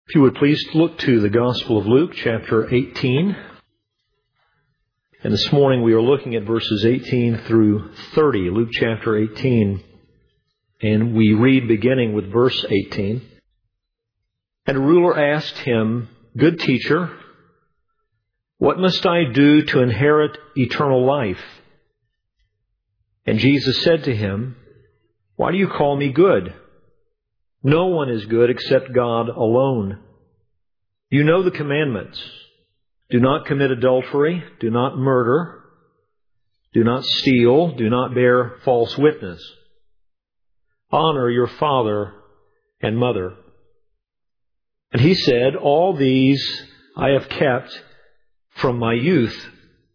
If you would please look to the Gospel of Luke, chapter 18. And this morning we are looking at verses 18 through 30, Luke chapter 18. And we read beginning with verse 18. And a ruler asked him, "Good teacher, what must I do to inherit eternal life?" And Jesus said to him, "Why do you call me good? No one is good except God alone. You know the commandments. Do not commit adultery. Do not murder. Do not steal. Do not bear false witness. Honor your father and mother." And he said, "All these I have kept from my youth."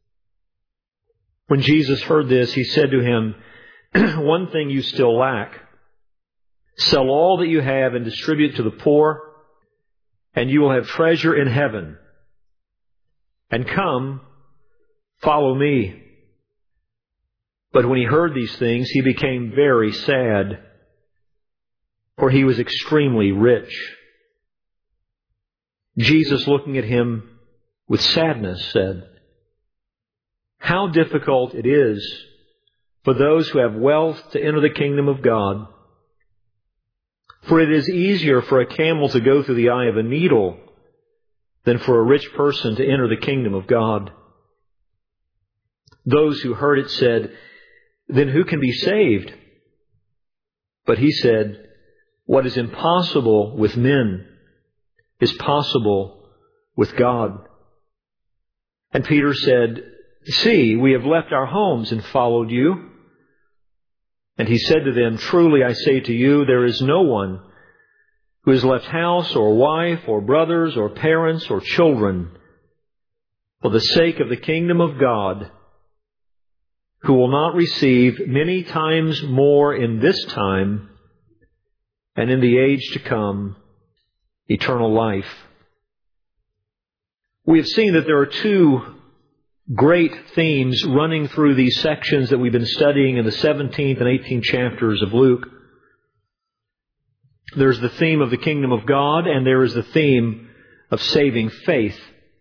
When Jesus heard this, he said to him, "One thing you still lack. Sell all that you have and distribute to the poor, and you will have treasure in heaven. And come, follow me." But when he heard these things, he became very sad, for he was extremely rich. Jesus, looking at him with sadness, said, "How difficult it is for those who have wealth to enter the kingdom of God. For it is easier for a camel to go through the eye of a needle than for a rich person to enter the kingdom of God." Those who heard it said, "Then who can be saved?" But he said, "What is impossible with men is possible with God." And Peter said, "See, we have left our homes and followed you." And he said to them, "Truly I say to you, there is no one who has left house or wife or brothers or parents or children for the sake of the kingdom of God who will not receive many times more in this time and in the age to come eternal life." We have seen that there are two great themes running through these sections that we've been studying in the 17th and 18th chapters of Luke. There's the theme of the kingdom of God, and there is the theme of saving faith.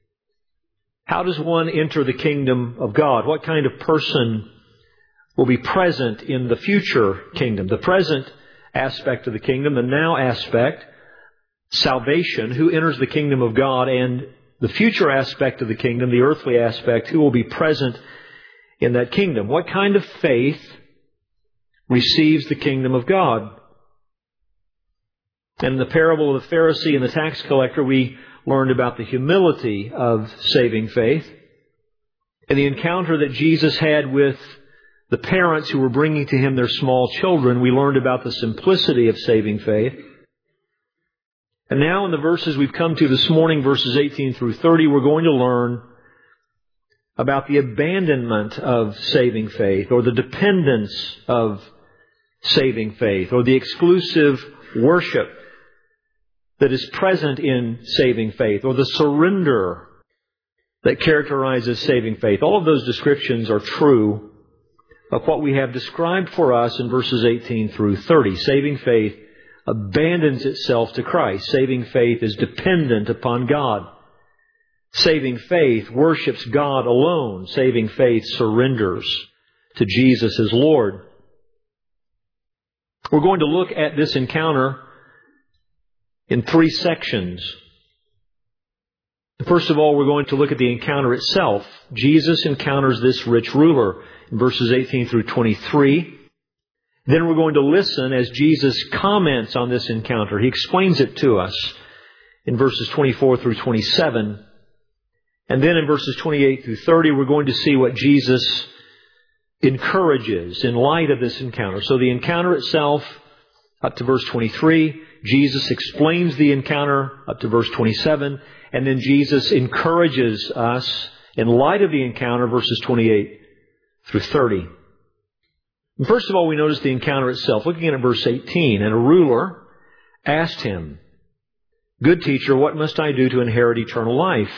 How does one enter the kingdom of God? What kind of person will be present in the future kingdom? The present aspect of the kingdom, the now aspect, salvation, who enters the kingdom of God, and the future aspect of the kingdom, the earthly aspect, who will be present in that kingdom. What kind of faith receives the kingdom of God? And in the parable of the Pharisee and the tax collector, we learned about the humility of saving faith. And the encounter that Jesus had with the parents who were bringing to him their small children, we learned about the simplicity of saving faith. And now in the verses we've come to this morning, verses 18 through 30, we're going to learn about the abandonment of saving faith, or the dependence of saving faith, or the exclusive worship that is present in saving faith, or the surrender that characterizes saving faith. All of those descriptions are true of what we have described for us in verses 18 through 30. Saving faith abandons itself to Christ. Saving faith is dependent upon God. Saving faith worships God alone. Saving faith surrenders to Jesus as Lord. We're going to look at this encounter in three sections. First of all, we're going to look at the encounter itself. Jesus encounters this rich ruler in verses 18 through 23. Then we're going to listen as Jesus comments on this encounter. He explains it to us in verses 24 through 27. And then in verses 28 through 30, we're going to see what Jesus encourages in light of this encounter. So the encounter itself, up to verse 23. Jesus explains the encounter, up to verse 27. And then Jesus encourages us in light of the encounter, verses 28 through 30. First of all, we notice the encounter itself. Looking at verse 18, and a ruler asked him, "Good teacher, what must I do to inherit eternal life?"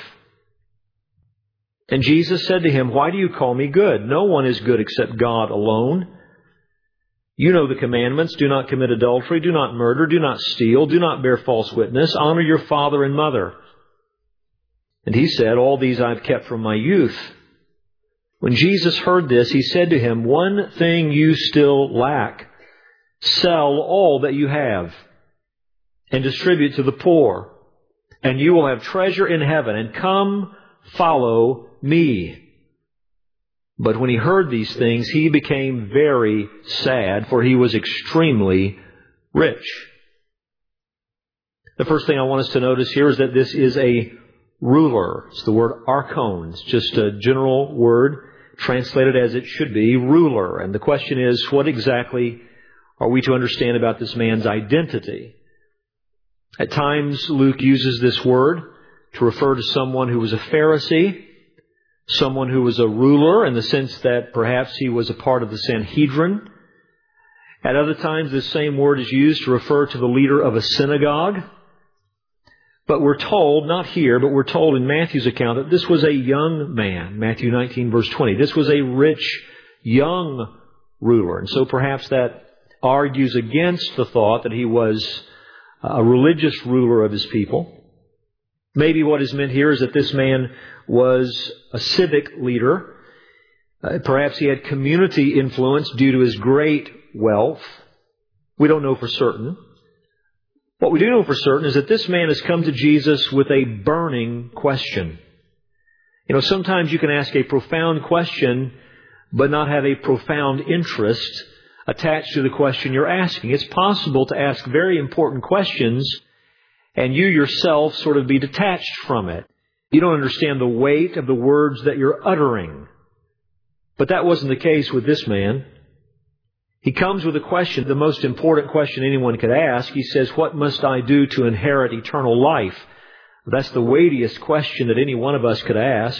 And Jesus said to him, "Why do you call me good? No one is good except God alone. You know the commandments. Do not commit adultery. Do not murder. Do not steal. Do not bear false witness. Honor your father and mother. And he said, all these I've kept from my youth. When Jesus heard this, he said to him, one thing you still lack. Sell all that you have and distribute to the poor, and you will have treasure in heaven. And come, follow me. But when he heard these things, he became very sad, for he was extremely rich. The first thing I want us to notice here is that this is a ruler. It's the word archon. It's just a general word translated as it should be, ruler. And the question is, what exactly are we to understand about this man's identity? At times, Luke uses this word to refer to someone who was a Pharisee, someone who was a ruler in the sense that perhaps he was a part of the Sanhedrin. At other times, this same word is used to refer to the leader of a synagogue. But we're told, not here, but we're told in Matthew's account that this was a young man. Matthew 19, verse 20. This was a rich, young ruler. And so perhaps that argues against the thought that he was a religious ruler of his people. Maybe what is meant here is that this man was a civic leader. Perhaps he had community influence due to his great wealth. We don't know for certain. What we do know for certain is that this man has come to Jesus with a burning question. You know, sometimes you can ask a profound question but not have a profound interest attached to the question you're asking. It's possible to ask very important questions and you yourself sort of be detached from it. You don't understand the weight of the words that you're uttering. But that wasn't the case with this man. He comes with a question, the most important question anyone could ask. He says, what must I do to inherit eternal life? That's the weightiest question that any one of us could ask.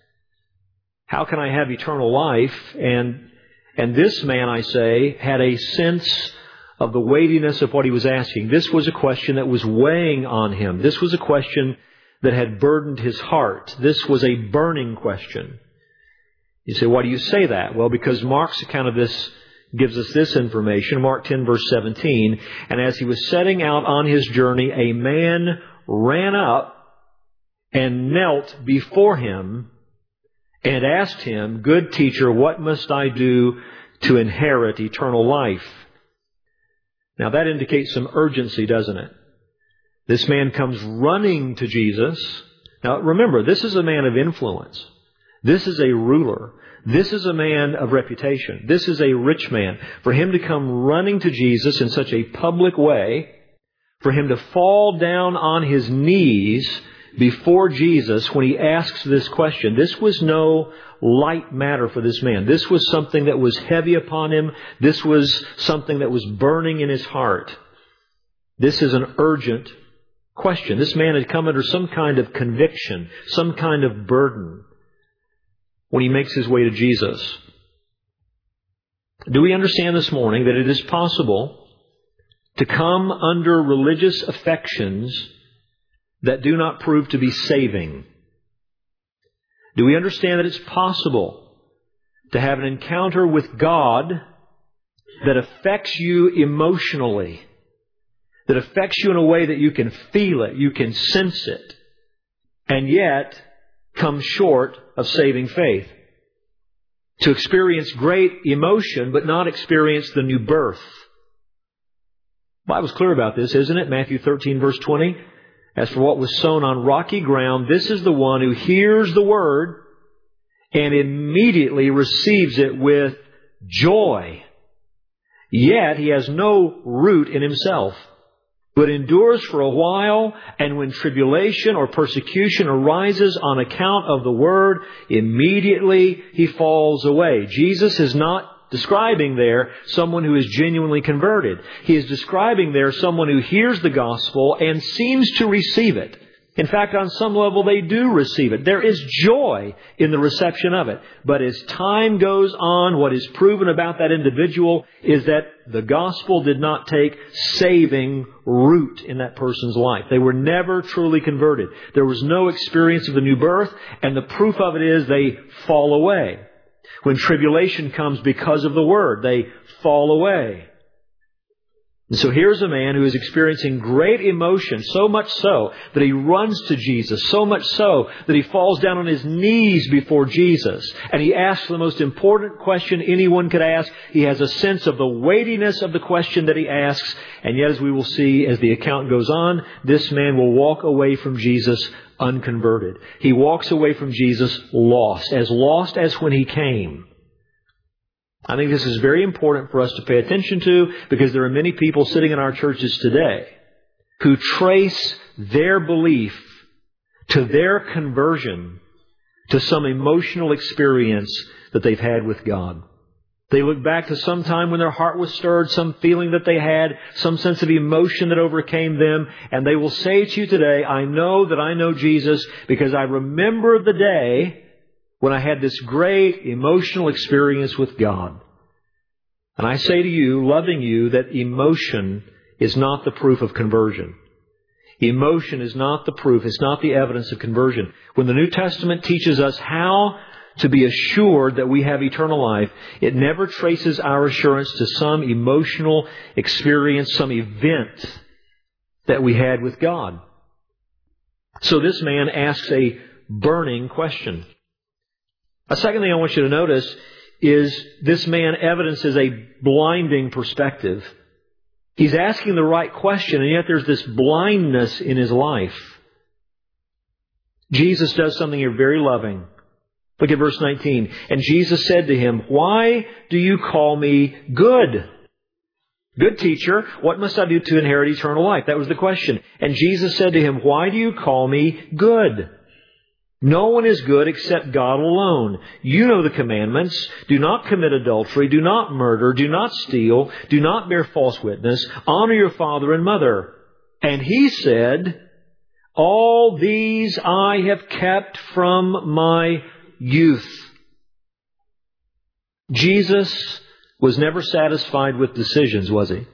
How can I have eternal life? And this man, I say, had a sense of the weightiness of what he was asking. This was a question that was weighing on him. This was a question that had burdened his heart. This was a burning question. You say, why do you say that? Well, because Mark's account of this gives us this information. Mark 10, verse 17. And as he was setting out on his journey, a man ran up and knelt before him and asked him, good teacher, what must I do to inherit eternal life? Now that indicates some urgency, doesn't it? This man comes running to Jesus. Now remember, this is a man of influence. This is a ruler. This is a man of reputation. This is a rich man. For him to come running to Jesus in such a public way, for him to fall down on his knees before Jesus when he asks this question, this was no light matter for this man. This was something that was heavy upon him. This was something that was burning in his heart. This is an urgent question. This man had come under some kind of conviction, some kind of burden when he makes his way to Jesus. Do we understand this morning that it is possible to come under religious affections that do not prove to be saving? Do we understand that it's possible to have an encounter with God that affects you emotionally, that affects you in a way that you can feel it, you can sense it, and yet come short of saving faith? To experience great emotion but not experience the new birth. The Bible's clear about this, isn't it? Matthew 13, verse 20. As for what was sown on rocky ground, this is the one who hears the word and immediately receives it with joy. Yet he has no root in himself, but endures for a while, and when tribulation or persecution arises on account of the word, immediately he falls away. Jesus is not describing there someone who is genuinely converted. He is describing there someone who hears the gospel and seems to receive it. In fact, on some level, they do receive it. There is joy in the reception of it. But as time goes on, what is proven about that individual is that the gospel did not take saving root in that person's life. They were never truly converted. There was no experience of the new birth, and the proof of it is they fall away. When tribulation comes because of the word, they fall away. And so here's a man who is experiencing great emotion, so much so that he runs to Jesus, so much so that he falls down on his knees before Jesus. And he asks the most important question anyone could ask. He has a sense of the weightiness of the question that he asks. And yet, as we will see as the account goes on, this man will walk away from Jesus unconverted. He walks away from Jesus lost as when he came. I think this is very important for us to pay attention to, because there are many people sitting in our churches today who trace their belief to their conversion to some emotional experience that they've had with God. They look back to some time when their heart was stirred, some feeling that they had, some sense of emotion that overcame them, and they will say to you today, I know that I know Jesus because I remember the day when I had this great emotional experience with God. And I say to you, loving you, that emotion is not the proof of conversion. Emotion is not the proof. It's not the evidence of conversion. When the New Testament teaches us how to be assured that we have eternal life, it never traces our assurance to some emotional experience, some event that we had with God. So this man asks a burning question. A second thing I want you to notice is this man evidences a blinding perspective. He's asking the right question, and yet there's this blindness in his life. Jesus does something here very loving. Look at verse 19. And Jesus said to him, Why do you call me good? Good teacher, what must I do to inherit eternal life? That was the question. And Jesus said to him, Why do you call me good? No one is good except God alone. You know the commandments. Do not commit adultery. Do not murder. Do not steal. Do not bear false witness. Honor your father and mother. And he said, All these I have kept from my youth. Jesus was never satisfied with decisions, was he?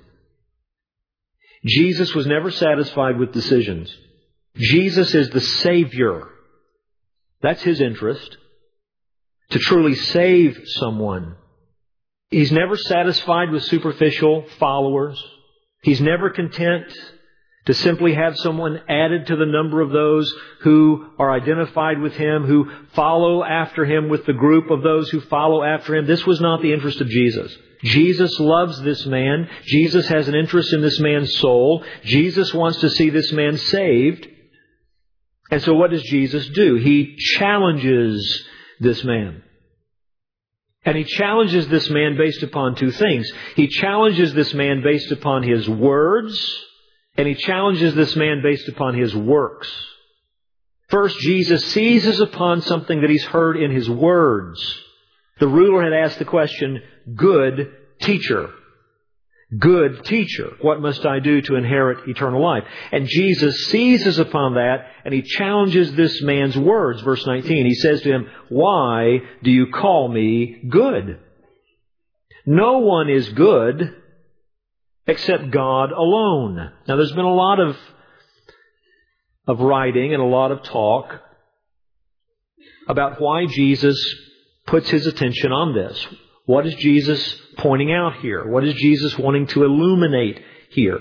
Jesus was never satisfied with decisions. Jesus is the Savior. That's His interest, to truly save someone. He's never satisfied with superficial followers. He's never content to simply have someone added to the number of those who are identified with Him, who follow after Him with the group of those who follow after Him. This was not the interest of Jesus. Jesus loves this man. Jesus has an interest in this man's soul. Jesus wants to see this man saved. And so what does Jesus do? He challenges this man. And He challenges this man based upon two things. He challenges this man based upon his words, and He challenges this man based upon his works. First, Jesus seizes upon something that he's heard in his words. The ruler had asked the question, Good teacher. Good teacher, what must I do to inherit eternal life? And Jesus seizes upon that, and He challenges this man's words. Verse 19, He says to him, Why do you call me good? No one is good except God alone. Now, there's been a lot of writing and a lot of talk about why Jesus puts His attention on this. What is Jesus pointing out here? What is Jesus wanting to illuminate here?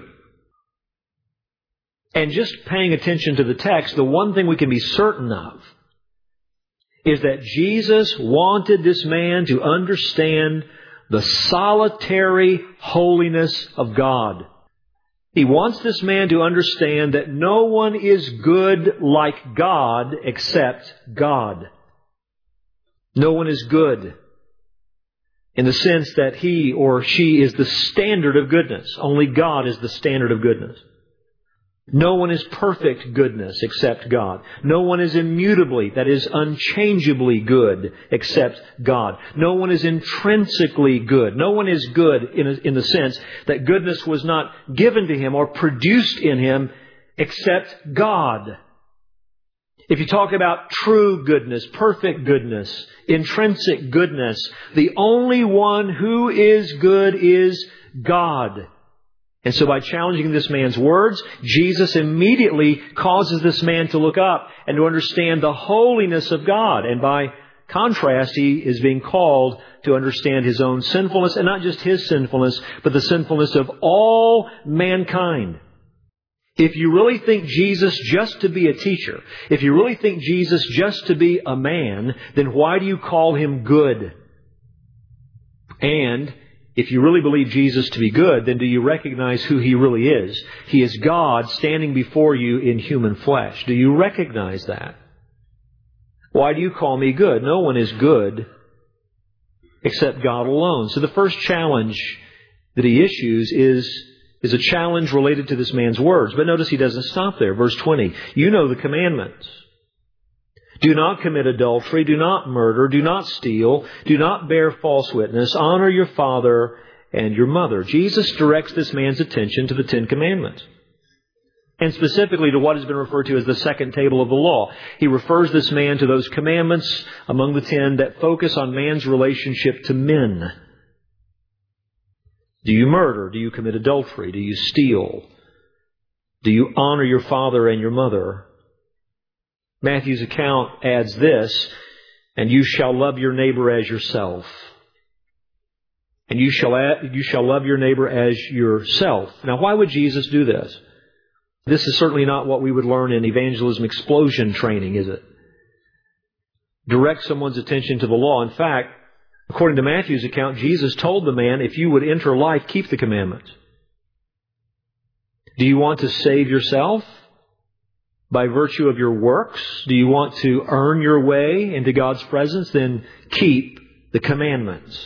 And just paying attention to the text, the one thing we can be certain of is that Jesus wanted this man to understand the solitary holiness of God. He wants this man to understand that no one is good like God except God. No one is good in the sense that he or she is the standard of goodness. Only God is the standard of goodness. No one is perfect goodness except God. No one is immutably, that is unchangeably good except God. No one is intrinsically good. No one is good in the sense that goodness was not given to him or produced in him except God. If you talk about true goodness, perfect goodness, intrinsic goodness, the only one who is good is God. And so by challenging this man's words, Jesus immediately causes this man to look up and to understand the holiness of God. And by contrast, he is being called to understand his own sinfulness, and not just his sinfulness, but the sinfulness of all mankind. If you really think Jesus just to be a teacher, if you really think Jesus just to be a man, then why do you call him good? And if you really believe Jesus to be good, then do you recognize who he really is? He is God standing before you in human flesh. Do you recognize that? Why do you call me good? No one is good except God alone. So the first challenge that he issues is a challenge related to this man's words. But notice he doesn't stop there. Verse 20, you know the commandments. Do not commit adultery, do not murder, do not steal, do not bear false witness, honor your father and your mother. Jesus directs this man's attention to the Ten Commandments, and specifically to what has been referred to as the second table of the law. He refers this man to those commandments among the 10 that focus on man's relationship to men. Do you murder? Do you commit adultery? Do you steal? Do you honor your father and your mother? Matthew's account adds this, and you shall love your neighbor as yourself. And you shall love your neighbor as yourself. Now, why would Jesus do this? This is certainly not what we would learn in evangelism explosion training, is it? Direct someone's attention to the law. In fact, according to Matthew's account, Jesus told the man, if you would enter life, keep the commandments. Do you want to save yourself by virtue of your works? Do you want to earn your way into God's presence? Then keep the commandments.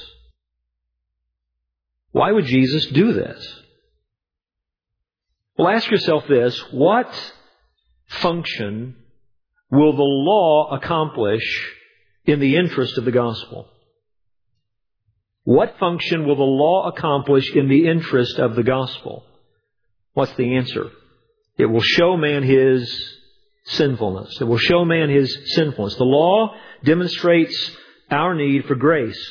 Why would Jesus do this? Well, ask yourself this: what function will the law accomplish in the interest of the gospel? What function will the law accomplish in the interest of the gospel? What's the answer? It will show man his sinfulness. It will show man his sinfulness. The law demonstrates our need for grace.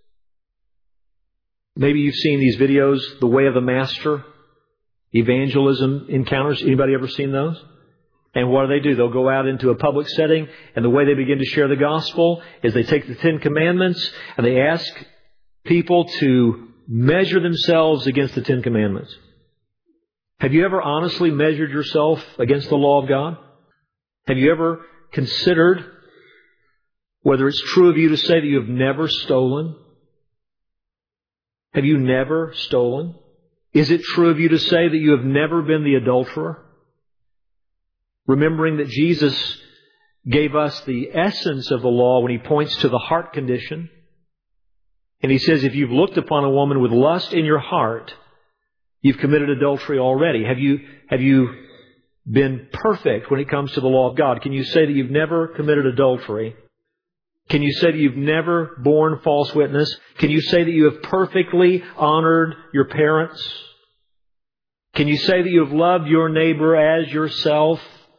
Maybe you've seen these videos, The Way of the Master, evangelism encounters. Anybody ever seen those? And what do? They'll go out into a public setting, and the way they begin to share the gospel is they take the Ten Commandments and they ask people to measure themselves against the Ten Commandments. Have you ever honestly measured yourself against the law of God? Have you ever considered whether it's true of you to say that you have never stolen? Have you never stolen? Is it true of you to say that you have never been the adulterer? Remembering that Jesus gave us the essence of the law when He points to the heart condition. And He says, if you've looked upon a woman with lust in your heart, you've committed adultery already. Have you been perfect when it comes to the law of God? Can you say that you've never committed adultery? Can you say that you've never borne false witness? Can you say that you have perfectly honored your parents? Can you say that you have loved your neighbor as yourself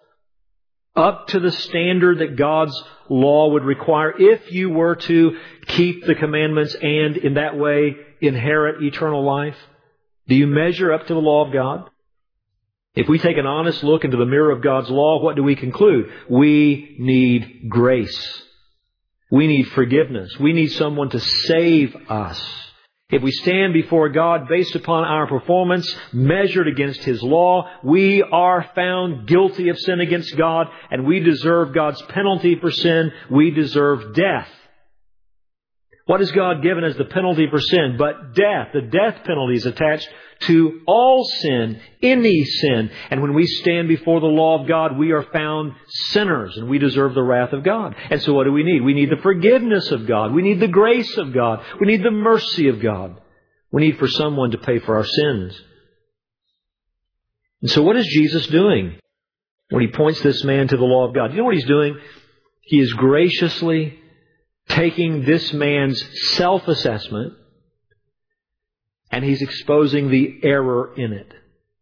up to the standard that God's law would require if you were to keep the commandments and in that way inherit eternal life? Do you measure up to the law of God? If we take an honest look into the mirror of God's law, what do we conclude? We need grace. We need forgiveness. We need someone to save us. If we stand before God based upon our performance, measured against His law, we are found guilty of sin against God, and we deserve God's penalty for sin. We deserve death. What has God given as the penalty for sin? But death. The death penalty is attached to all sin, any sin. And when we stand before the law of God, we are found sinners and we deserve the wrath of God. And so what do we need? We need the forgiveness of God. We need the grace of God. We need the mercy of God. We need for someone to pay for our sins. And so what is Jesus doing when He points this man to the law of God? You know what He's doing? He is graciously taking this man's self-assessment and He's exposing the error in it.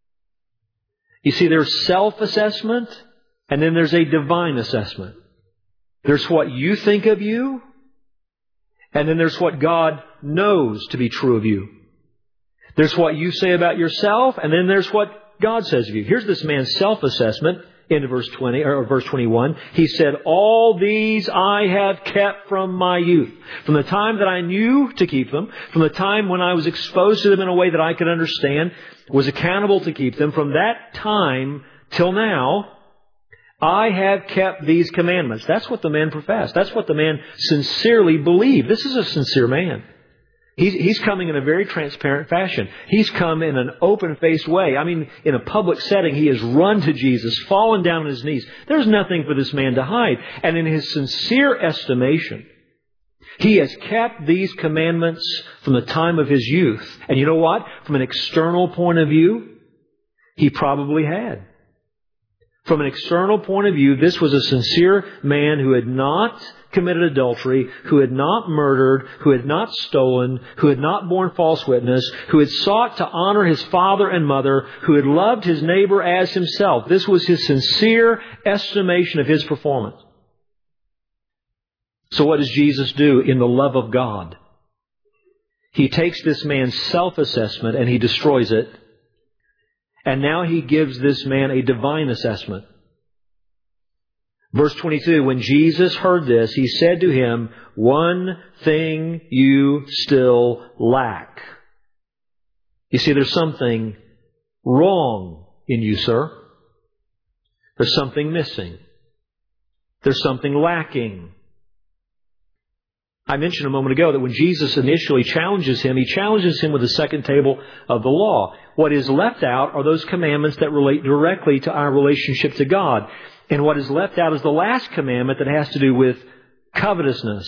You see, there's self-assessment and then there's a divine assessment. There's what you think of you and then there's what God knows to be true of you. There's what you say about yourself and then there's what God says of you. Here's this man's self-assessment. into verse 20 or verse 21. He said, all these I have kept from my youth. From the time that I knew to keep them, from the time when I was exposed to them in a way that I could understand, was accountable to keep them, from that time till now, I have kept these commandments. That's what the man professed. That's what the man sincerely believed. This is a sincere man. He's coming in a very transparent fashion. He's come in an open-faced way. I mean, in a public setting, he has run to Jesus, fallen down on his knees. There's nothing for this man to hide. And in his sincere estimation, he has kept these commandments from the time of his youth. And you know what? From an external point of view, he probably had. From an external point of view, this was a sincere man who had not committed adultery, who had not murdered, who had not stolen, who had not borne false witness, who had sought to honor his father and mother, who had loved his neighbor as himself. This was his sincere estimation of his performance. So what does Jesus do in the love of God? He takes this man's self-assessment and he destroys it. And now he gives this man a divine assessment. Verse 22, when Jesus heard this, he said to him, one thing you still lack. You see, there's something wrong in you, sir. There's something missing. There's something lacking. I mentioned a moment ago that when Jesus initially challenges him, he challenges him with the second table of the law. What is left out are those commandments that relate directly to our relationship to God. And what is left out is the last commandment that has to do with covetousness.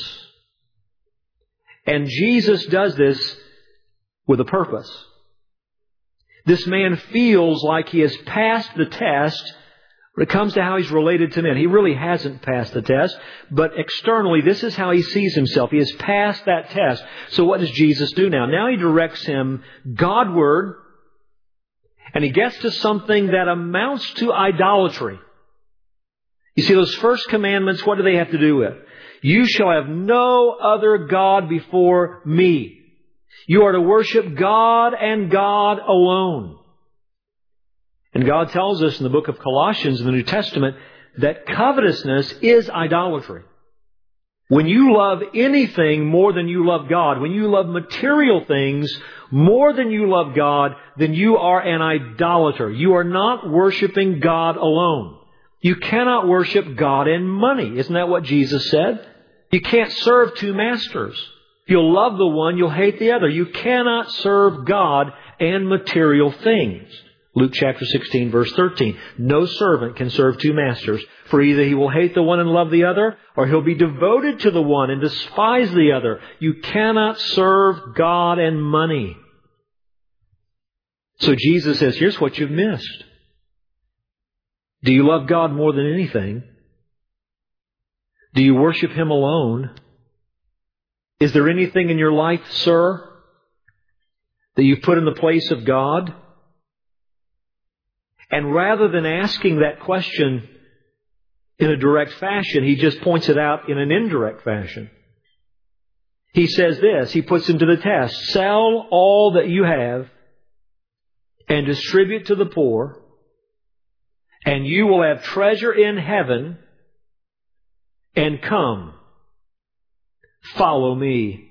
And Jesus does this with a purpose. This man feels like he has passed the test when it comes to how he's related to men. He really hasn't passed the test, but externally, this is how he sees himself. He has passed that test. So what does Jesus do now? Now he directs him Godward, and he gets to something that amounts to idolatry. You see, those first commandments, what do they have to do with? You shall have no other God before me. You are to worship God and God alone. And God tells us in the book of Colossians in the New Testament that covetousness is idolatry. When you love anything more than you love God, when you love material things more than you love God, then you are an idolater. You are not worshiping God alone. You cannot worship God and money. Isn't that what Jesus said? You can't serve two masters. If you'll love the one, you'll hate the other. You cannot serve God and material things. Luke chapter 16, verse 13. No servant can serve two masters, for either he will hate the one and love the other, or he'll be devoted to the one and despise the other. You cannot serve God and money. So Jesus says, here's what you've missed. Do you love God more than anything? Do you worship Him alone? Is there anything in your life, sir, that you've put in the place of God? And rather than asking that question in a direct fashion, he just points it out in an indirect fashion. He says this, he puts him to the test. Sell all that you have and distribute to the poor, and you will have treasure in heaven, and come, follow me.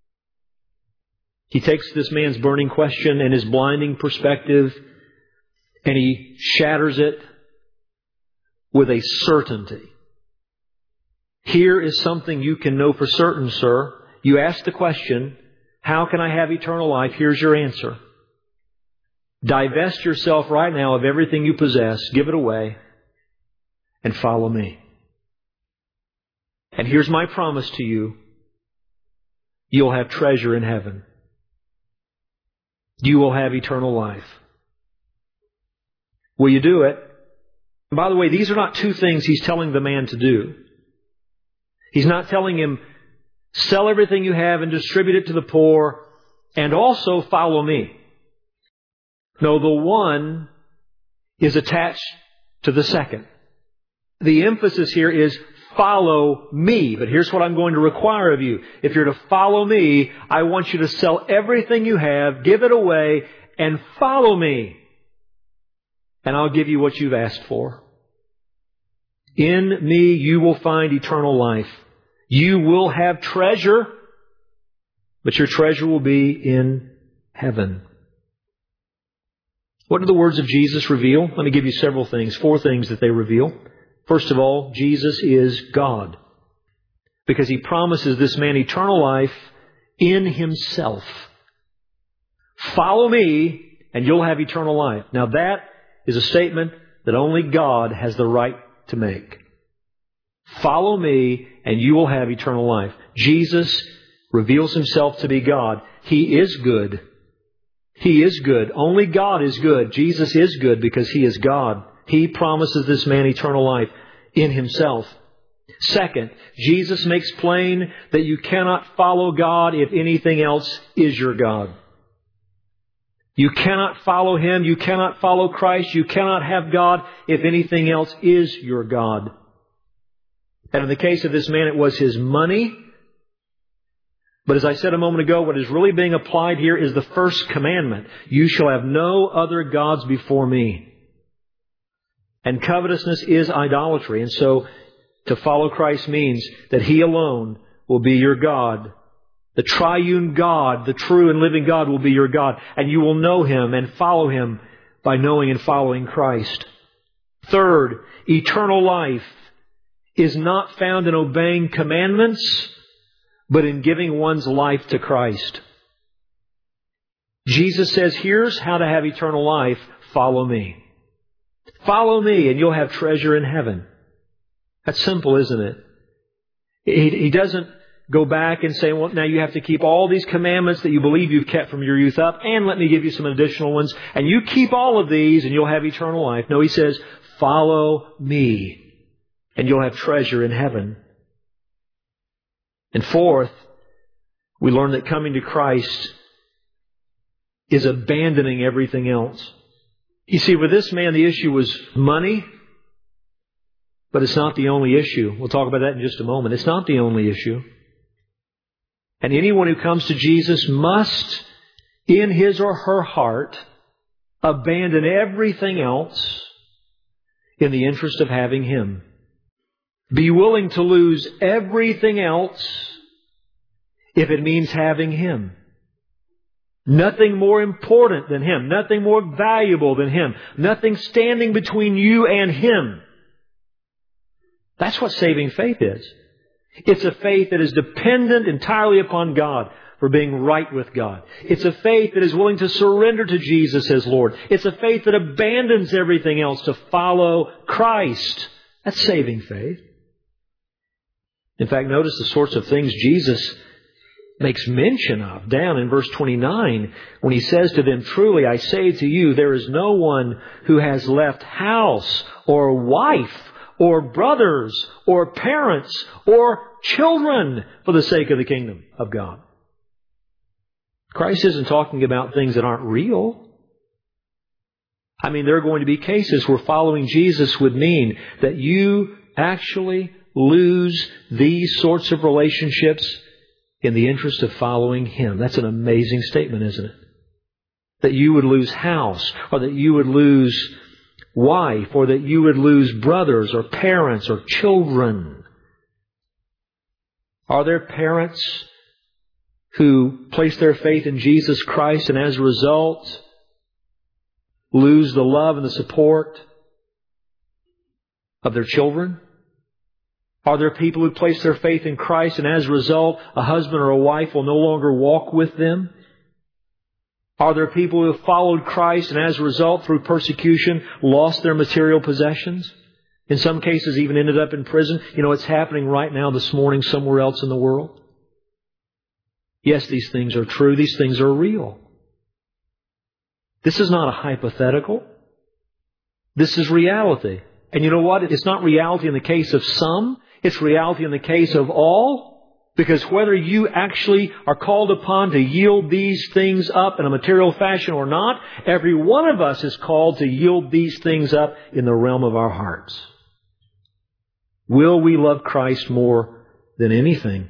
He takes this man's burning question and his blinding perspective, and he shatters it with a certainty. Here is something you can know for certain, sir. You ask the question, how can I have eternal life? Here's your answer. Divest yourself right now of everything you possess. Give it away and follow me. And here's my promise to you. You'll have treasure in heaven. You will have eternal life. Will you do it? And by the way, these are not two things he's telling the man to do. He's not telling him, sell everything you have and distribute it to the poor and also follow me. No, the one is attached to the second. The emphasis here is follow me. But here's what I'm going to require of you. If you're to follow me, I want you to sell everything you have, give it away, and follow me. And I'll give you what you've asked for. In me you will find eternal life. You will have treasure, but your treasure will be in heaven. What do the words of Jesus reveal? Let me give you several things, 4 things that they reveal. First of all, Jesus is God, because He promises this man eternal life in Himself. Follow me and you'll have eternal life. Now that is a statement that only God has the right to make. Follow me and you will have eternal life. Jesus reveals Himself to be God. He is good. He is good. Only God is good. Jesus is good because He is God. He promises this man eternal life in Himself. Second, Jesus makes plain that you cannot follow God if anything else is your God. You cannot follow Him. You cannot follow Christ. You cannot have God if anything else is your God. And in the case of this man, it was his money. But as I said a moment ago, what is really being applied here is the first commandment. You shall have no other gods before me. And covetousness is idolatry. And so to follow Christ means that He alone will be your God. The triune God, the true and living God will be your God. And you will know Him and follow Him by knowing and following Christ. Third, eternal life is not found in obeying commandments, but in giving one's life to Christ. Jesus says, here's how to have eternal life. Follow me. Follow me and you'll have treasure in heaven. That's simple, isn't it? He doesn't go back and say, well, now you have to keep all these commandments that you believe you've kept from your youth up, and let me give you some additional ones, and you keep all of these and you'll have eternal life. No, He says, follow me and you'll have treasure in heaven. And fourth, we learn that coming to Christ is abandoning everything else. You see, with this man, the issue was money, but it's not the only issue. We'll talk about that in just a moment. It's not the only issue. And anyone who comes to Jesus must, in his or her heart, abandon everything else in the interest of having Him. Be willing to lose everything else if it means having Him. Nothing more important than Him. Nothing more valuable than Him. Nothing standing between you and Him. That's what saving faith is. It's a faith that is dependent entirely upon God for being right with God. It's a faith that is willing to surrender to Jesus as Lord. It's a faith that abandons everything else to follow Christ. That's saving faith. In fact, notice the sorts of things Jesus makes mention of down in verse 29 when He says to them, truly I say to you, there is no one who has left house or wife or brothers or parents or children for the sake of the kingdom of God. Christ isn't talking about things that aren't real. I mean, there are going to be cases where following Jesus would mean that you actually lose these sorts of relationships in the interest of following Him. That's an amazing statement, isn't it? That you would lose house, or that you would lose wife, or that you would lose brothers or parents or children. Are there parents who place their faith in Jesus Christ and as a result lose the love and the support of their children? Are there people who place their faith in Christ and as a result a husband or a wife will no longer walk with them? Are there people who have followed Christ and as a result through persecution lost their material possessions? In some cases even ended up in prison. You know, it's happening right now this morning somewhere else in the world. Yes, these things are true. These things are real. This is not a hypothetical. This is reality. And you know what? It's not reality in the case of some. It's reality in the case of all. Because whether you actually are called upon to yield these things up in a material fashion or not, every one of us is called to yield these things up in the realm of our hearts. Will we love Christ more than anything?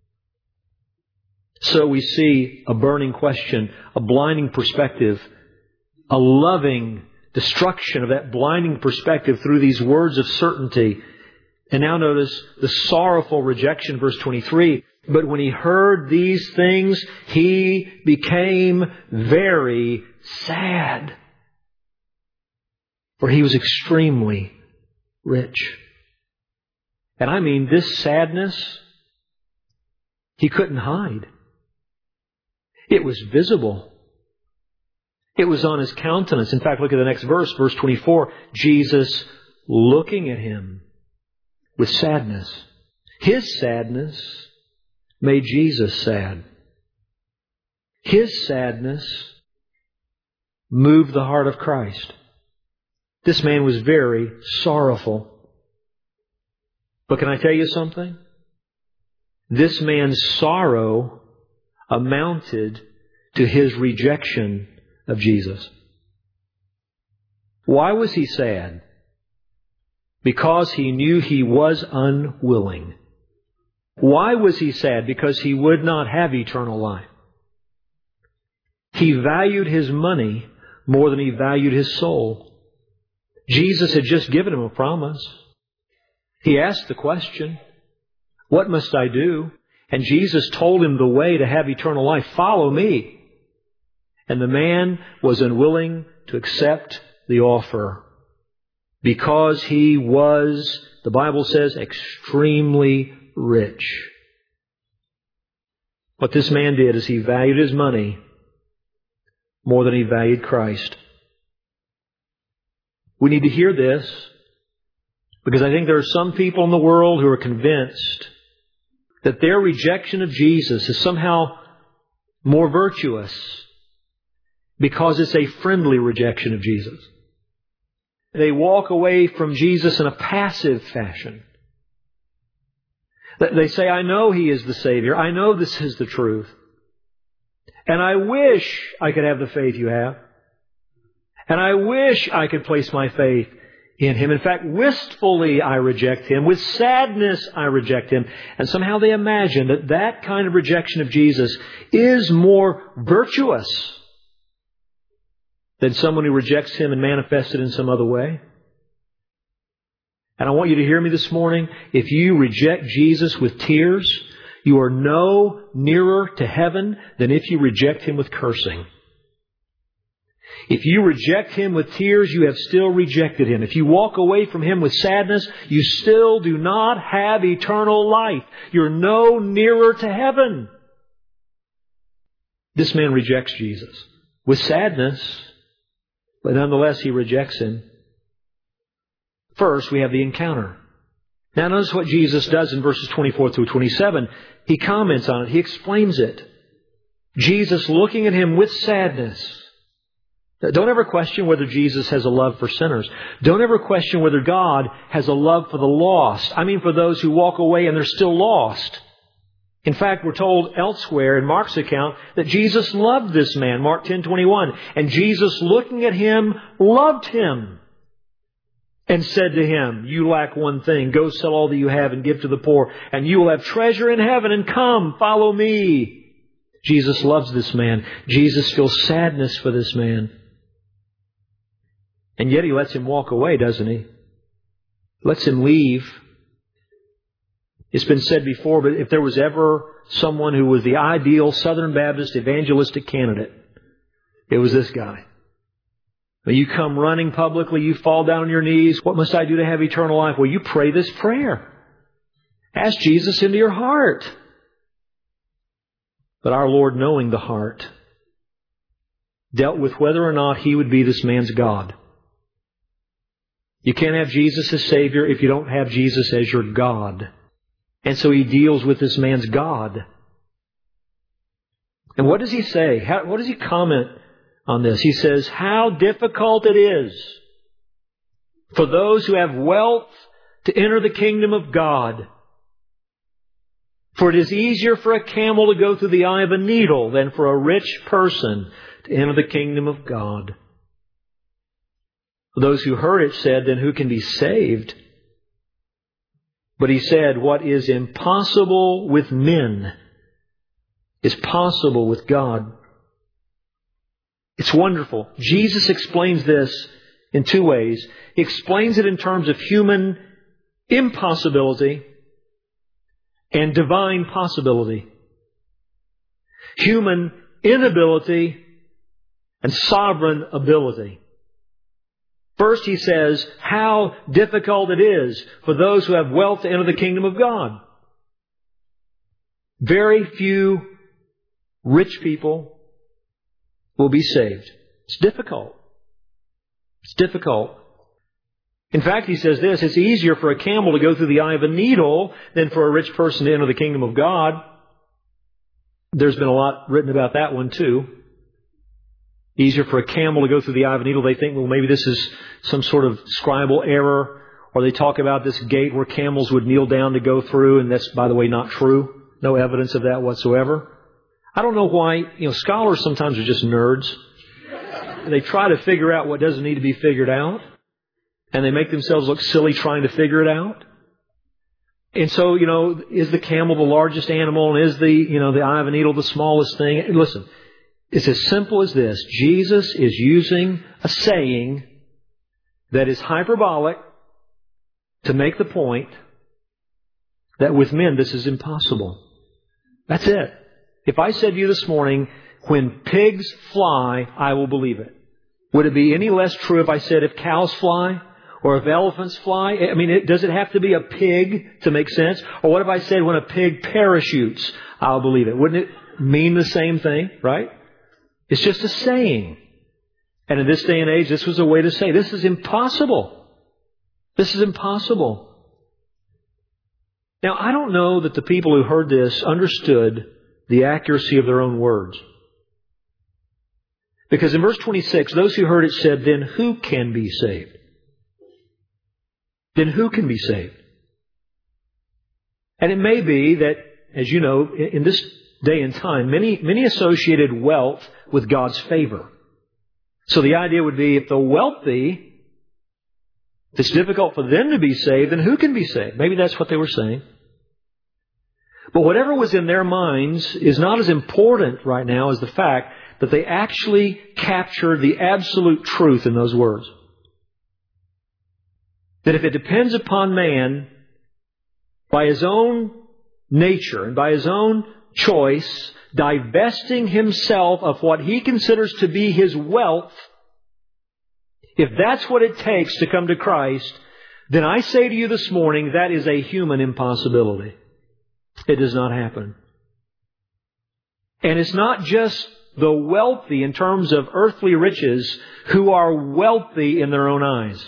So we see a burning question, a blinding perspective, a loving destruction of that blinding perspective through these words of certainty And now notice the sorrowful rejection, verse 23. But when he heard these things, he became very sad, for he was extremely rich. And I mean, this sadness, he couldn't hide. It was visible. It was on his countenance. In fact, look at the next verse, verse 24. Jesus looking at him with sadness. His sadness made Jesus sad. His sadness moved the heart of Christ. This man was very sorrowful. But can I tell you something? This man's sorrow amounted to his rejection of Jesus. Why was he sad? Because he knew he was unwilling. Why was he sad? Because he would not have eternal life. He valued his money more than he valued his soul. Jesus had just given him a promise. He asked the question, "What must I do?" And Jesus told him the way to have eternal life. "Follow me." And the man was unwilling to accept the offer because he was, the Bible says, extremely rich. What this man did is he valued his money more than he valued Christ. We need to hear this because I think there are some people in the world who are convinced that their rejection of Jesus is somehow more virtuous because it's a friendly rejection of Jesus. They walk away from Jesus in a passive fashion. They say, "I know He is the Savior. I know this is the truth. And I wish I could have the faith you have. And I wish I could place my faith in Him. In fact, wistfully I reject Him. With sadness I reject Him." And somehow they imagine that that kind of rejection of Jesus is more virtuous than someone who rejects Him and manifests it in some other way. And I want you to hear me this morning. If you reject Jesus with tears, you are no nearer to heaven than if you reject Him with cursing. If you reject Him with tears, you have still rejected Him. If you walk away from Him with sadness, you still do not have eternal life. You're no nearer to heaven. This man rejects Jesus with sadness, but nonetheless he rejects Him. First, we have the encounter. Now notice what Jesus does in verses 24 through 27. He comments on it. He explains it. Jesus looking at him with sadness. Don't ever question whether Jesus has a love for sinners. Don't ever question whether God has a love for the lost. I mean for those who walk away and they're still lost. In fact, we're told elsewhere in Mark's account that Jesus loved this man, Mark 10:21. And Jesus looking at him loved him and said to him, "You lack one thing. Go sell all that you have and give to the poor, and you will have treasure in heaven, and come, follow me." Jesus loves this man. Jesus feels sadness for this man. And yet He lets him walk away, doesn't He? Lets him leave. It's been said before, but if there was ever someone who was the ideal Southern Baptist evangelistic candidate, it was this guy. When you come running publicly, you fall down on your knees. "What must I do to have eternal life?" Well, you pray this prayer. Ask Jesus into your heart. But our Lord, knowing the heart, dealt with whether or not He would be this man's God. You can't have Jesus as Savior if you don't have Jesus as your God. And so He deals with this man's God. And what does He say? What does He comment on this? He says, "How difficult it is for those who have wealth to enter the kingdom of God. For it is easier for a camel to go through the eye of a needle than for a rich person to enter the kingdom of God." Those who heard it said, "Then who can be saved?" But He said, "What is impossible with men is possible with God." It's wonderful. Jesus explains this in two ways. He explains it in terms of human impossibility and divine possibility. Human inability and sovereign ability. First, he says how difficult it is for those who have wealth to enter the kingdom of God. Very few rich people will be saved. It's difficult. It's difficult. In fact, he says this, it's easier for a camel to go through the eye of a needle than for a rich person to enter the kingdom of God. There's been a lot written about that one too. Easier for a camel to go through the eye of a needle. They think, well, maybe this is some sort of scribal error. Or they talk about this gate where camels would kneel down to go through, and that's, by the way, not true. No evidence of that whatsoever. I don't know why, scholars sometimes are just nerds. They try to figure out what doesn't need to be figured out. And they make themselves look silly trying to figure it out. And so, is the camel the largest animal? And is the eye of a needle the smallest thing? Listen, it's as simple as this. Jesus is using a saying that is hyperbolic to make the point that with men this is impossible. That's it. If I said to you this morning, when pigs fly, I will believe it. Would it be any less true if I said if cows fly? Or if elephants fly? I mean, does it have to be a pig to make sense? Or what if I said when a pig parachutes, I'll believe it? Wouldn't it mean the same thing, right? It's just a saying. And in this day and age, this was a way to say, this is impossible. This is impossible. Now, I don't know that the people who heard this understood the accuracy of their own words. Because in verse 26, those who heard it said, then who can be saved? Then who can be saved? And it may be that, as you know, in this day and time, many associated wealth with God's favor. So the idea would be if the wealthy, if it's difficult for them to be saved, then who can be saved? Maybe that's what they were saying. But whatever was in their minds is not as important right now as the fact that they actually captured the absolute truth in those words. That if it depends upon man, by his own nature and by his own choice, divesting himself of what he considers to be his wealth, if that's what it takes to come to Christ, then I say to you this morning, that is a human impossibility. It does not happen. And it's not just the wealthy in terms of earthly riches who are wealthy in their own eyes.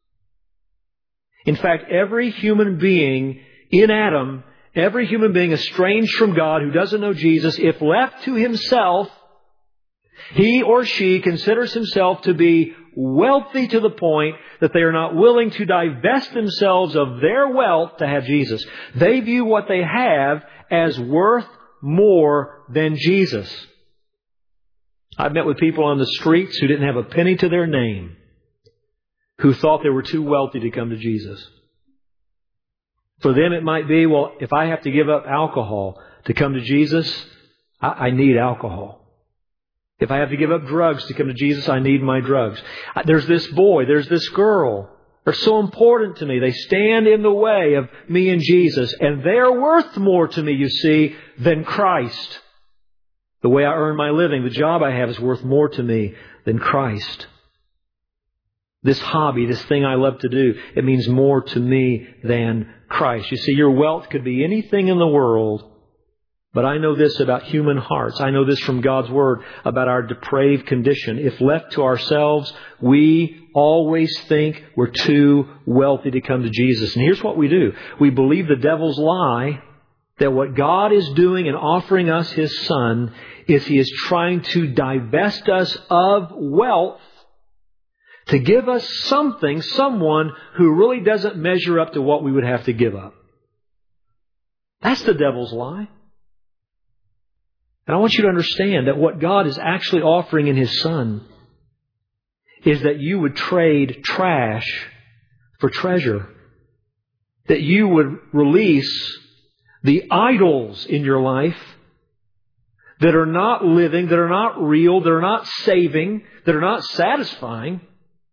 In fact, every human being in Adam, every human being estranged from God who doesn't know Jesus, if left to himself, he or she considers himself to be wealthy to the point that they are not willing to divest themselves of their wealth to have Jesus. They view what they have as worth more than Jesus. I've met with people on the streets who didn't have a penny to their name, who thought they were too wealthy to come to Jesus. For them it might be, well, if I have to give up alcohol to come to Jesus, I need alcohol. If I have to give up drugs to come to Jesus, I need my drugs. There's this boy, there's this girl. They're so important to me. They stand in the way of me and Jesus. And they're worth more to me, you see, than Christ. The way I earn my living, the job I have is worth more to me than Christ. This hobby, this thing I love to do, it means more to me than Christ. You see, your wealth could be anything in the world, but I know this about human hearts. I know this from God's Word about our depraved condition. If left to ourselves, we always think we're too wealthy to come to Jesus. And here's what we do. We believe the devil's lie that what God is doing in offering us His Son is He is trying to divest us of wealth to give us something, someone who really doesn't measure up to what we would have to give up. That's the devil's lie. And I want you to understand that what God is actually offering in His Son is that you would trade trash for treasure. That you would release the idols in your life that are not living, that are not real, that are not saving, that are not satisfying.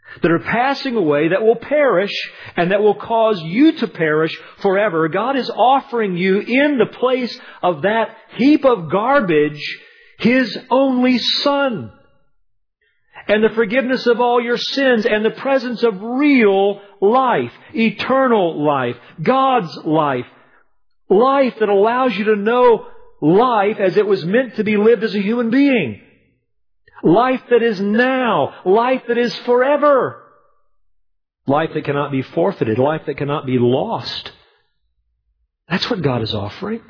that are passing away, that will perish, and that will cause you to perish forever. God is offering you in the place of that heap of garbage His only Son, and the forgiveness of all your sins, and the presence of real life, eternal life, God's life, life that allows you to know life as it was meant to be lived as a human being. Life that is now. Life that is forever. Life that cannot be forfeited. Life that cannot be lost. That's what God is offering.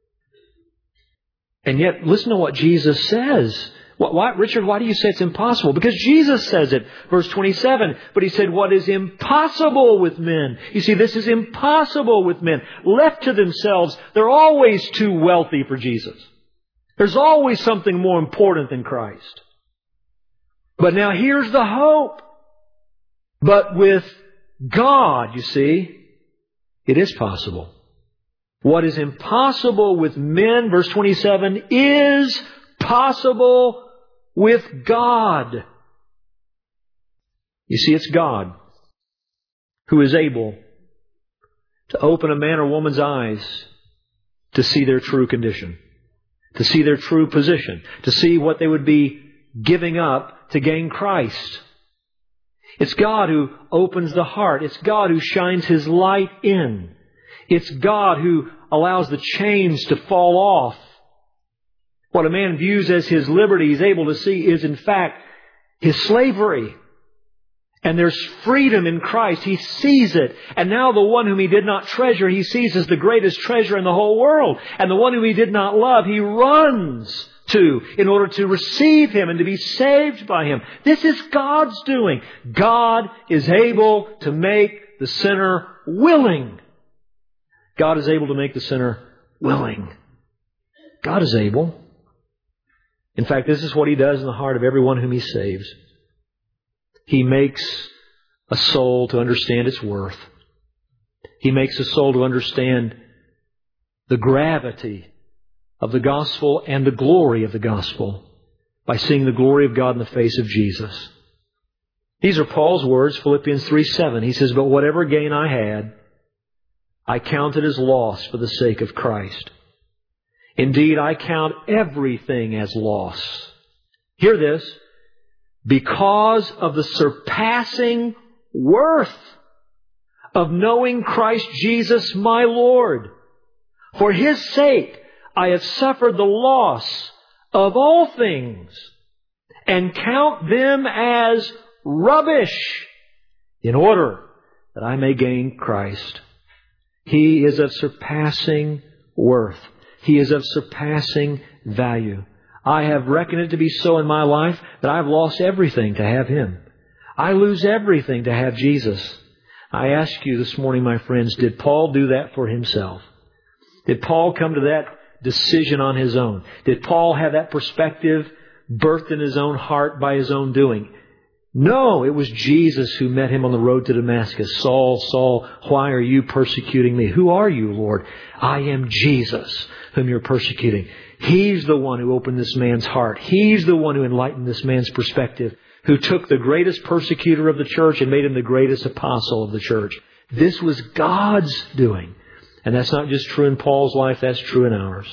And yet, listen to what Jesus says. Richard, why do you say it's impossible? Because Jesus says it. Verse 27, but He said, what is impossible with men? You see, this is impossible with men. Left to themselves, they're always too wealthy for Jesus. There's always something more important than Christ. But now here's the hope. But with God, you see, it is possible. What is impossible with men, verse 27, is possible with God. You see, it's God who is able to open a man or woman's eyes to see their true condition, to see their true position, to see what they would be giving up to gain Christ. It's God who opens the heart. It's God who shines His light in. It's God who allows the chains to fall off. What a man views as his liberty, he's able to see, is in fact his slavery. And there's freedom in Christ. He sees it. And now the one whom he did not treasure, he sees as the greatest treasure in the whole world. And the one whom he did not love, he runs to in order to receive Him and to be saved by Him. This is God's doing. God is able to make the sinner willing. God is able to make the sinner willing. God is able. In fact, this is what He does in the heart of everyone whom He saves. He makes a soul to understand its worth. He makes a soul to understand the gravity of the gospel and the glory of the gospel by seeing the glory of God in the face of Jesus. These are Paul's words, Philippians 3:7. He says, but whatever gain I had, I count it as loss for the sake of Christ. Indeed, I count everything as loss. Hear this. Because of the surpassing worth of knowing Christ Jesus my Lord. For His sake, I have suffered the loss of all things and count them as rubbish in order that I may gain Christ. He is of surpassing worth. He is of surpassing value. I have reckoned it to be so in my life that I've lost everything to have Him. I lose everything to have Jesus. I ask you this morning, my friends, did Paul do that for himself? Did Paul come to that decision on his own? Did Paul have that perspective birthed in his own heart by his own doing? No, it was Jesus who met him on the road to Damascus. Saul, Saul, why are you persecuting me? Who are you, Lord? I am Jesus whom you're persecuting. He's the one who opened this man's heart. He's the one who enlightened this man's perspective, who took the greatest persecutor of the church and made him the greatest apostle of the church. This was God's doing. And that's not just true in Paul's life, that's true in ours.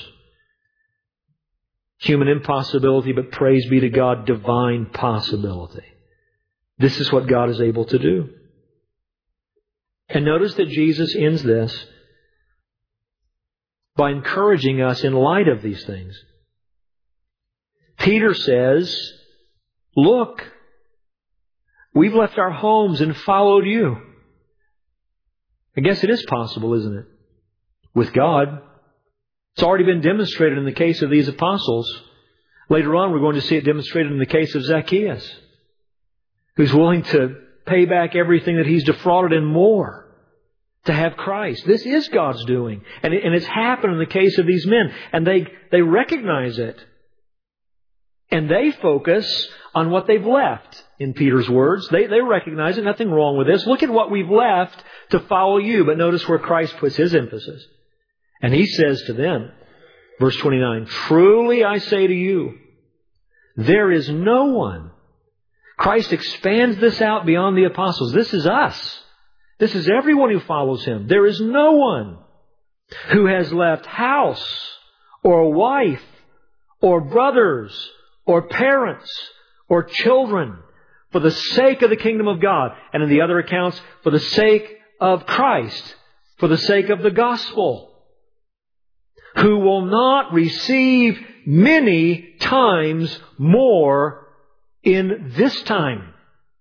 Human impossibility, but praise be to God, divine possibility. This is what God is able to do. And notice that Jesus ends this by encouraging us in light of these things. Peter says, look, we've left our homes and followed you. I guess it is possible, isn't it? With God. It's already been demonstrated in the case of these apostles. Later on, we're going to see it demonstrated in the case of Zacchaeus, who's willing to pay back everything that he's defrauded and more to have Christ. This is God's doing. And it's happened in the case of these men. And they recognize it. And they focus on what they've left, in Peter's words. They recognize it. Nothing wrong with this. Look at what we've left to follow you. But notice where Christ puts His emphasis. And He says to them, verse 29, truly I say to you, there is no one Christ expands this out beyond the apostles. This is us. This is everyone who follows Him. There is no one who has left house or wife or brothers or parents or children for the sake of the kingdom of God. And in the other accounts, for the sake of Christ, for the sake of the gospel, who will not receive many times more in this time.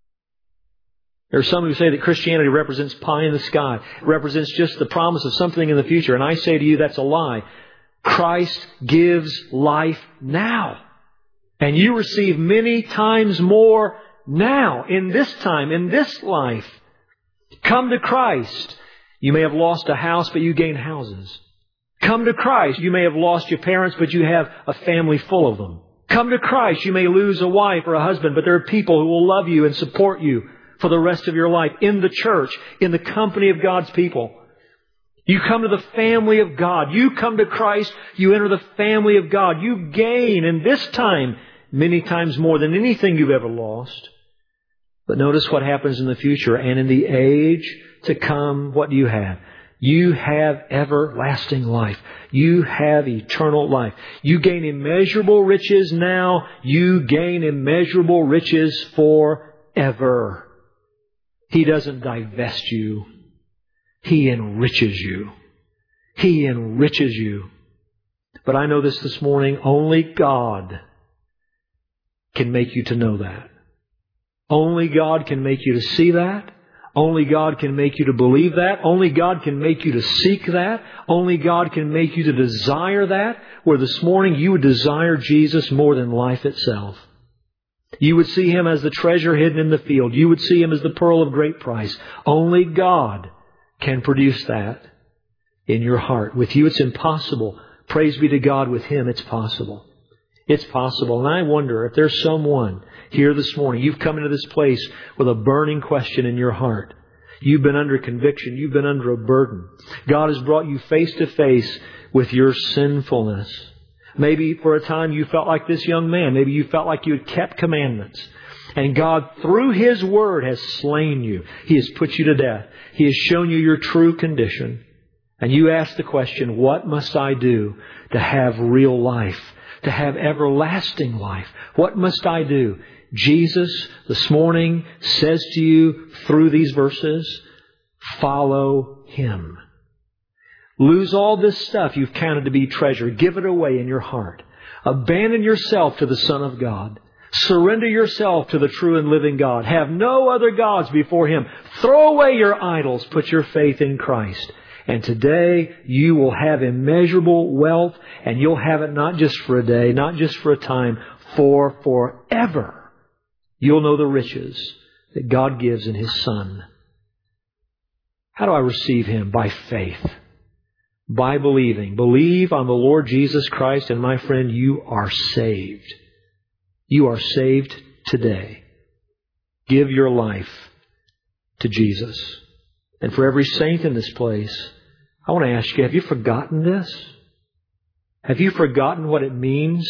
There are some who say that Christianity represents pie in the sky. It represents just the promise of something in the future. And I say to you, that's a lie. Christ gives life now. And you receive many times more now, in this time, in this life. Come to Christ. You may have lost a house, but you gain houses. Come to Christ. You may have lost your parents, but you have a family full of them. Come to Christ. You may lose a wife or a husband, but there are people who will love you and support you for the rest of your life in the church, in the company of God's people. You come to the family of God. You come to Christ. You enter the family of God. You gain in this time many times more than anything you've ever lost. But notice what happens in the future. And in the age to come, what do you have? You have everlasting life. You have eternal life. You gain immeasurable riches now. You gain immeasurable riches forever. He doesn't divest you. He enriches you. He enriches you. But I know this morning, only God can make you to know that. Only God can make you to see that. Only God can make you to believe that. Only God can make you to seek that. Only God can make you to desire that. Where this morning you would desire Jesus more than life itself. You would see Him as the treasure hidden in the field. You would see Him as the pearl of great price. Only God can produce that in your heart. With you it's impossible. Praise be to God, with Him it's possible. It's possible. And I wonder if there's someone here this morning, you've come into this place with a burning question in your heart. You've been under conviction. You've been under a burden. God has brought you face to face with your sinfulness. Maybe for a time you felt like this young man. Maybe you felt like you had kept commandments. And God, through His Word, has slain you. He has put you to death. He has shown you your true condition. And you ask the question, what must I do to have real life? To have everlasting life? What must I do? Jesus, this morning, says to you through these verses, follow Him. Lose all this stuff you've counted to be treasure. Give it away in your heart. Abandon yourself to the Son of God. Surrender yourself to the true and living God. Have no other gods before Him. Throw away your idols. Put your faith in Christ. And today you will have immeasurable wealth, and you'll have it not just for a day, not just for a time, for forever. You'll know the riches that God gives in His Son. How do I receive Him? By faith. By believing. Believe on the Lord Jesus Christ, and my friend, you are saved. You are saved today. Give your life to Jesus. And for every saint in this place, I want to ask you, have you forgotten this? Have you forgotten what it means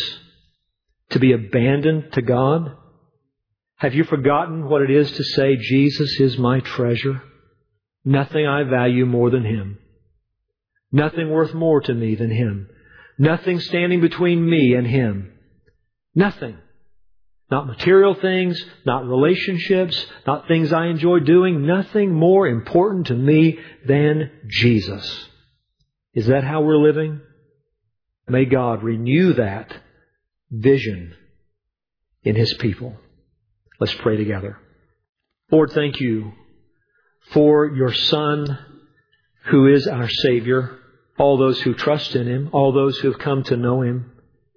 to be abandoned to God? Have you forgotten what it is to say, Jesus is my treasure? Nothing I value more than Him. Nothing worth more to me than Him. Nothing standing between me and Him. Nothing. Not material things, not relationships, not things I enjoy doing. Nothing more important to me than Jesus. Is that how we're living? May God renew that vision in His people. Let's pray together. Lord, thank You for Your Son, who is our Savior, all those who trust in Him, all those who have come to know Him.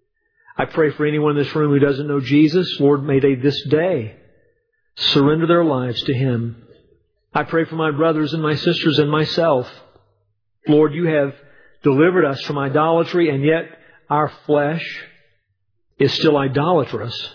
I pray for anyone in this room who doesn't know Jesus. Lord, may they this day surrender their lives to Him. I pray for my brothers and my sisters and myself. Lord, You have delivered us from idolatry, and yet our flesh is still idolatrous.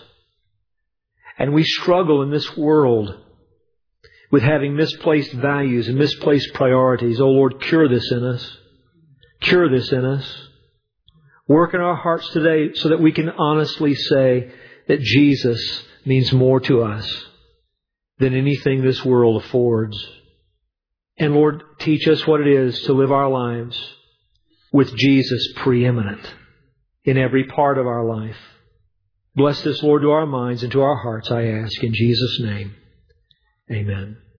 And we struggle in this world with having misplaced values and misplaced priorities. Oh Lord, cure this in us. Cure this in us. Work in our hearts today so that we can honestly say that Jesus means more to us than anything this world affords. And Lord, teach us what it is to live our lives with Jesus preeminent in every part of our life. Bless this, Lord, to our minds and to our hearts, I ask in Jesus' name. Amen.